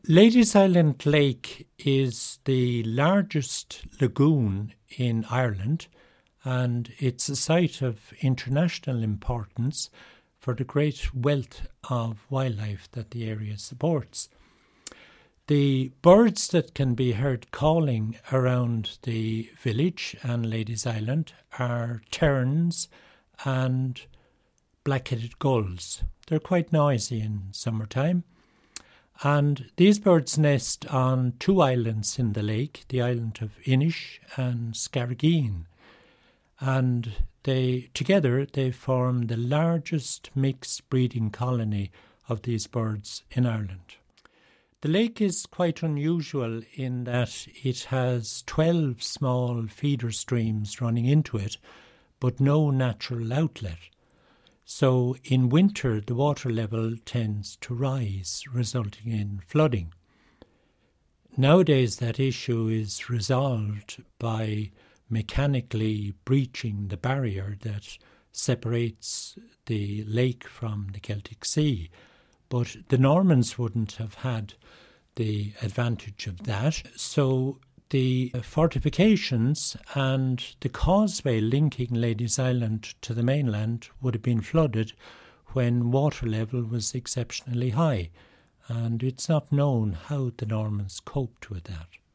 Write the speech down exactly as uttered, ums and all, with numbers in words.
Ladies Island Lake is the largest lagoon in Ireland, and it's a site of international importance for the great wealth of wildlife that the area supports. The birds that can be heard calling around the village and Ladies Island are terns and black-headed gulls. They're quite noisy in summertime. And these birds nest on two islands in the lake, the island of Inish and Scarrageen. And they together they form the largest mixed breeding colony of these birds in Ireland. The lake is quite unusual in that it has twelve small feeder streams running into it, but no natural outlet. So in winter, the water level tends to rise, resulting in flooding. Nowadays, that issue is resolved by mechanically breaching the barrier that separates the lake from the Celtic Sea. But the Normans wouldn't have had the advantage of that. So the fortifications and the causeway linking Ladies Island to the mainland would have been flooded when water level was exceptionally high, and it's not known how the Normans coped with that.